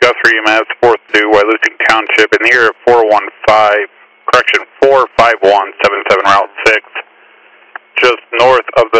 Guthrie, Mass. 4th through Wyalusing Township in the area of 415, correction, 45177 Route 6, just north of